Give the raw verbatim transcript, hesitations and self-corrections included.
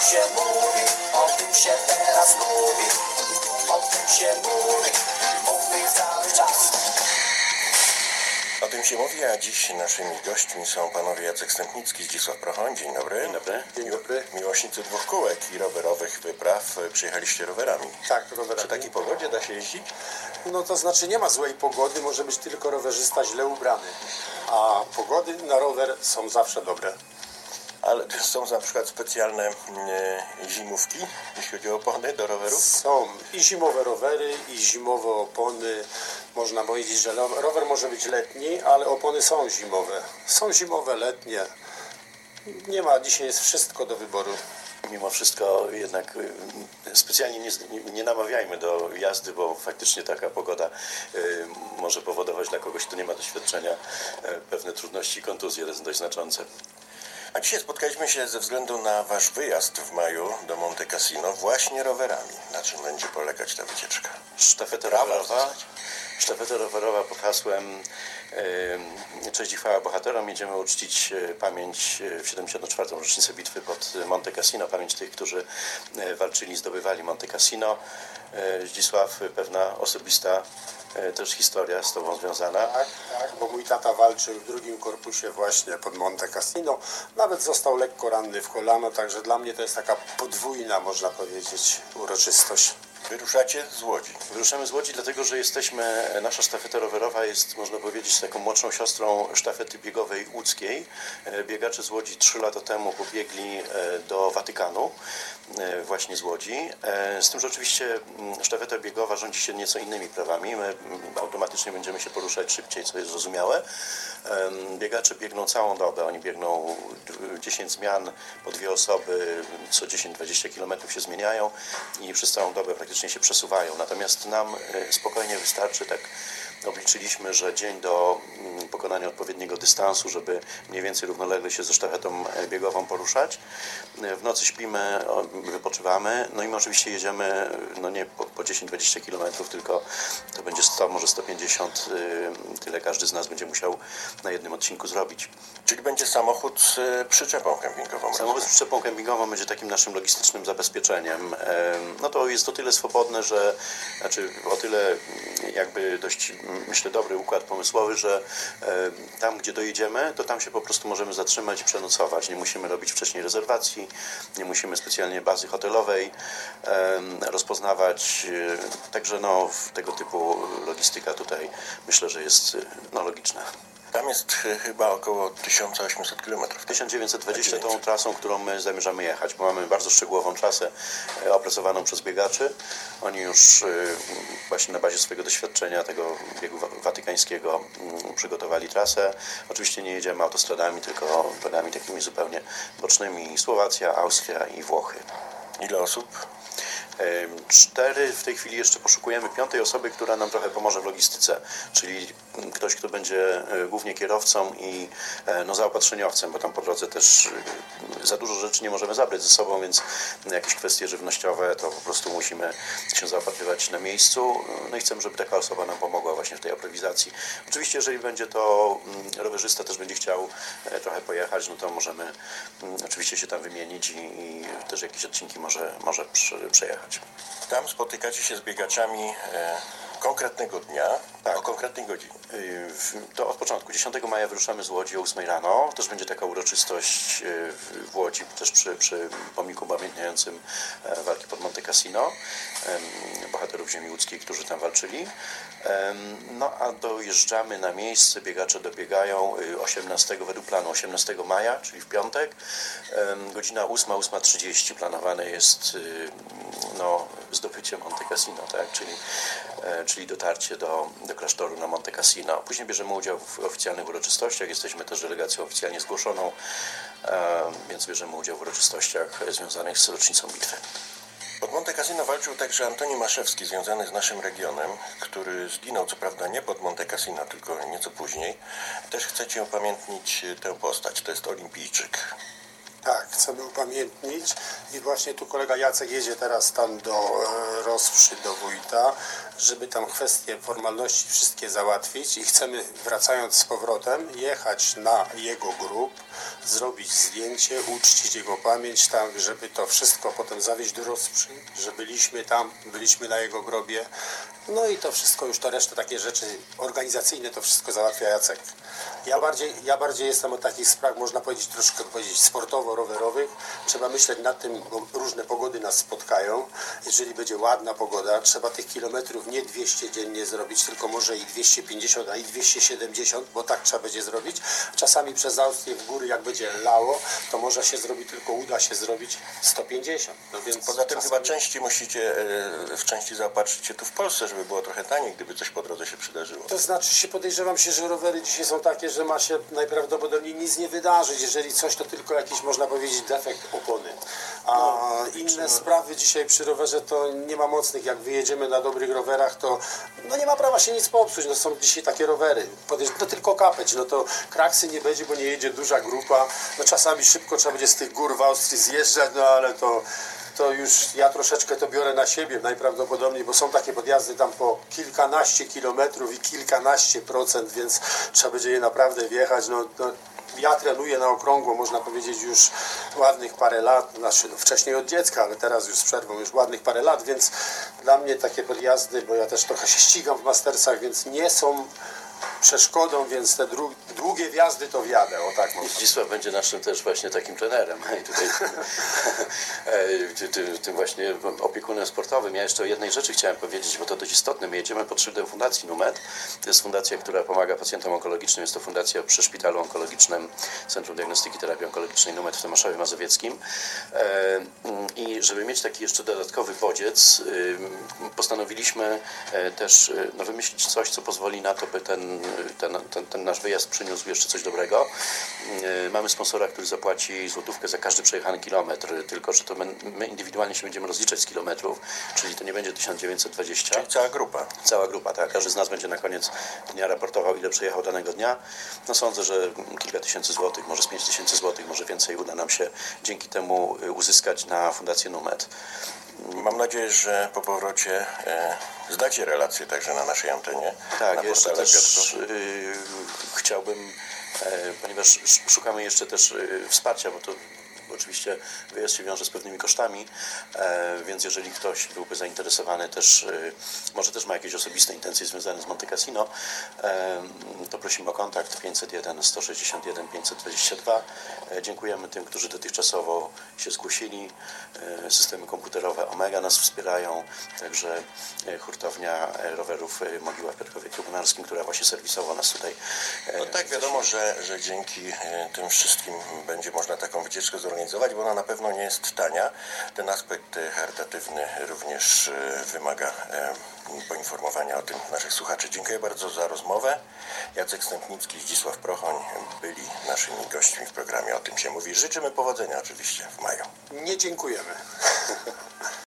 się mówi, o tym się teraz mówi, o tym się mówi, mówi cały czas. O tym się mówi, a dziś naszymi gośćmi są panowie Jacek Stępnicki, Zdzisław Prochoń. Dzień dobry. Dzień dobry. Dzień dobry. Miłośnicy dwóch kółek i rowerowych wypraw. Przyjechaliście rowerami. Tak, rowerami. Przy takiej pogodzie da się jeździć? No to znaczy nie ma złej pogody, może być tylko rowerzysta źle ubrany. A pogody na rower są zawsze dobre. Ale są na przykład specjalne e, zimówki, jeśli chodzi o opony do rowerów? Są i zimowe rowery, i zimowe opony. Można powiedzieć, że rower może być letni, ale opony są zimowe. Są zimowe, letnie. Nie ma, dzisiaj jest wszystko do wyboru. Mimo wszystko jednak specjalnie nie, nie namawiajmy do jazdy, bo faktycznie taka pogoda y, może powodować dla kogoś, kto nie ma doświadczenia, y, pewne trudności i kontuzje dość znaczące. A dzisiaj spotkaliśmy się ze względu na wasz wyjazd w maju do Monte Cassino właśnie rowerami. Na czym będzie polegać ta wycieczka? Sztafeta rowerowa, sztafeta rowerowa pod hasłem yy, Cześć i chwała bohaterom. Jedziemy uczcić pamięć w siedemdziesiątą czwartą rocznicę bitwy pod Monte Cassino, pamięć tych, którzy walczyli, zdobywali Monte Cassino. Yy, Zdzisław, pewna osobista yy, też historia z tobą związana. Tak, tak, bo mój tata walczył w drugim korpusie właśnie pod Monte Cassino. Nawet został lekko ranny w kolano, także dla mnie to jest taka podwójna, można powiedzieć, uroczystość. Wyruszacie z Łodzi. Wyruszamy z Łodzi, dlatego że jesteśmy, nasza sztafeta rowerowa jest, można powiedzieć, taką młodszą siostrą sztafety biegowej łódzkiej. Biegacze z Łodzi trzy lata temu pobiegli do Watykanu, właśnie z Łodzi. Z tym, że oczywiście sztafeta biegowa rządzi się nieco innymi prawami. My automatycznie będziemy się poruszać szybciej, co jest zrozumiałe. Biegacze biegną całą dobę, oni biegną dziesięć zmian po dwie osoby, co dziesięć dwadzieścia kilometrów się zmieniają i przez całą dobę praktycznie się przesuwają. Natomiast nam spokojnie wystarczy, tak obliczyliśmy, że dzień do pokonania odpowiedniego dystansu, żeby mniej więcej równolegle się ze sztafetą biegową poruszać. W nocy śpimy, wypoczywamy, no i my oczywiście jedziemy no nie po, po dziesięć dwadzieścia kilometrów, tylko to będzie sto, może sto pięćdziesiąt, tyle każdy z nas będzie musiał na jednym odcinku zrobić. Czyli będzie samochód z przyczepą kempingową. Samochód z przyczepą kempingową będzie takim naszym logistycznym zabezpieczeniem. No to jest o tyle swobodne, że znaczy o tyle jakby dość, myślę, dobry układ pomysłowy, że tam, gdzie dojedziemy, to tam się po prostu możemy zatrzymać i przenocować. Nie musimy robić wcześniej rezerwacji, nie musimy specjalnie bazy hotelowej rozpoznawać. Także no, tego typu logistyka tutaj myślę, że jest no, logiczna. Tam jest chyba około tysiąc osiemset kilometrów. tysiąc dziewięćset dwadzieścia tą trasą, którą my zamierzamy jechać, bo mamy bardzo szczegółową trasę opracowaną przez biegaczy. Oni już właśnie na bazie swojego doświadczenia tego biegu watykańskiego przygotowali trasę. Oczywiście nie jedziemy autostradami, tylko drogami takimi zupełnie bocznymi. Słowacja, Austria i Włochy. Ile osób? Cztery, w tej chwili jeszcze poszukujemy piątej osoby, która nam trochę pomoże w logistyce, czyli ktoś, kto będzie głównie kierowcą i no, zaopatrzeniowcem, bo tam po drodze też za dużo rzeczy nie możemy zabrać ze sobą, więc jakieś kwestie żywnościowe to po prostu musimy się zaopatrywać na miejscu. No i chcemy, żeby taka osoba nam pomogła właśnie w tej aprowizacji. Oczywiście, jeżeli będzie to rowerzysta, też będzie chciał trochę pojechać, no to możemy oczywiście się tam wymienić i, i też jakieś odcinki może, może przejechać. Tam spotykacie się z biegaczami e, konkretnego dnia, tak, o konkretnej godzinie. To od początku. dziesiątego maja wyruszamy z Łodzi o ósmej rano. Też będzie taka uroczystość w Łodzi, też przy, przy pomniku pamiętającym walki pod Monte Cassino, bohaterów ziemi łódzkiej, którzy tam walczyli. No a dojeżdżamy na miejsce, biegacze dobiegają osiemnastego według planu, osiemnastego maja, czyli w piątek. Godzina ósma, ósma trzydzieści planowane jest no, zdobycie Monte Cassino, tak? czyli, czyli dotarcie do, do klasztoru na Monte Cassino. Później bierzemy udział w oficjalnych uroczystościach, jesteśmy też delegacją oficjalnie zgłoszoną, więc bierzemy udział w uroczystościach związanych z rocznicą bitwy. Pod Monte Cassino walczył także Antoni Maszewski, związany z naszym regionem, który zginął co prawda nie pod Monte Cassino, tylko nieco później. Też chcecie upamiętnić tę postać, to jest olimpijczyk. Tak, chcemy upamiętnić i właśnie tu kolega Jacek jedzie teraz tam do e, Rozprzy, do wójta, żeby tam kwestie formalności wszystkie załatwić i chcemy, wracając z powrotem, jechać na jego grób, zrobić zdjęcie, uczcić jego pamięć tak, żeby to wszystko potem zawieźć do Rozprzy, że byliśmy tam, byliśmy na jego grobie. No i to wszystko, już ta reszta, takie rzeczy organizacyjne, to wszystko załatwia Jacek. Ja bardziej, ja bardziej jestem od takich spraw, można powiedzieć, troszkę powiedzieć sportowo-rowerowych. Trzeba myśleć nad tym, bo różne pogody nas spotkają. Jeżeli będzie ładna pogoda, trzeba tych kilometrów nie dwieście dziennie zrobić, tylko może i dwieście pięćdziesiąt, a i dwieście siedemdziesiąt, bo tak trzeba będzie zrobić. Czasami przez Austrię w góry, jak będzie lało, to może się zrobi, tylko uda się zrobić sto pięćdziesiąt. No więc Poza tym czasami... chyba części musicie e, w części zaopatrzyć się tu w Polsce, żeby było trochę taniej, gdyby coś po drodze się przydarzyło. To znaczy się podejrzewam się, że rowery dzisiaj są takie, że ma się najprawdopodobniej nic nie wydarzyć. Jeżeli coś, to tylko jakiś, można powiedzieć, defekt opony. A No, inne no. sprawy dzisiaj przy rowerze to nie ma mocnych. Jak wyjedziemy na dobrych rowerach, to no nie ma prawa się nic popsuć. No są dzisiaj takie rowery. Podejrz- no tylko kapeć. No to kraksy nie będzie, bo nie jedzie duża grupa. No czasami szybko trzeba będzie z tych gór w Austrii zjeżdżać, no ale to... to już ja troszeczkę to biorę na siebie najprawdopodobniej, bo są takie podjazdy tam po kilkanaście kilometrów i kilkanaście procent, więc trzeba będzie je naprawdę wjechać. No, no, ja trenuję na okrągło, można powiedzieć, już ładnych parę lat, znaczy no, wcześniej od dziecka, ale teraz już z przerwą już ładnych parę lat, więc dla mnie takie podjazdy, bo ja też trochę się ścigam w Mastersach, więc nie są przeszkodą, więc te dru- długie wjazdy to wjadę, o tak można. Zdzisław będzie naszym też właśnie takim trenerem i tutaj tym, tym właśnie opiekunem sportowym. Ja jeszcze o jednej rzeczy chciałem powiedzieć, bo to dość istotne. My jedziemy pod szyldem Fundacji Numet. To jest fundacja, która pomaga pacjentom onkologicznym. Jest to fundacja przy Szpitalu Onkologicznym Centrum Diagnostyki i Terapii Onkologicznej Numet w Tomaszowie Mazowieckim. I żeby mieć taki jeszcze dodatkowy bodziec, postanowiliśmy też no, wymyślić coś, co pozwoli na to, by ten Ten, ten, ten nasz wyjazd przyniósł jeszcze coś dobrego. Mamy sponsora, który zapłaci złotówkę za każdy przejechany kilometr, tylko że to my, my indywidualnie się będziemy rozliczać z kilometrów, czyli to nie będzie tysiąc dziewięćset dwadzieścia. Czyli cała grupa. Cała grupa, tak. Każdy z nas będzie na koniec dnia raportował, ile przejechał danego dnia. No sądzę, że kilka tysięcy złotych, może z pięć tysięcy złotych, może więcej uda nam się dzięki temu uzyskać na Fundację Numet. Mam nadzieję, że po powrocie e, zdacie relację także na naszej antenie. Tak, na jeszcze portale też Piotrków. yy, chciałbym, e, ponieważ sz- szukamy jeszcze też yy, wsparcia, bo to oczywiście wyjazd się wiąże z pewnymi kosztami, e, więc jeżeli ktoś byłby zainteresowany też, e, może też ma jakieś osobiste intencje związane z Monte Cassino, e, to prosimy o kontakt pięćset jeden sto sześćdziesiąt jeden pięćset dwadzieścia dwa. E, dziękujemy tym, którzy dotychczasowo się zgłosili. E, systemy komputerowe Omega nas wspierają, także e, hurtownia e, rowerów e, Mogiła w Piotrkowie Trybunalskim, która właśnie serwisowo nas tutaj... E, No tak, wiadomo, że, że dzięki e, tym wszystkim będzie można taką wycieczkę zorganizować, bo ona na pewno nie jest tania. Ten aspekt e, charytatywny również e, wymaga e, poinformowania o tym naszych słuchaczy. Dziękuję bardzo za rozmowę. Jacek Stępnicki i Zdzisław Prochoń byli naszymi gośćmi w programie O tym się mówi. Życzymy powodzenia oczywiście w maju. Nie dziękujemy.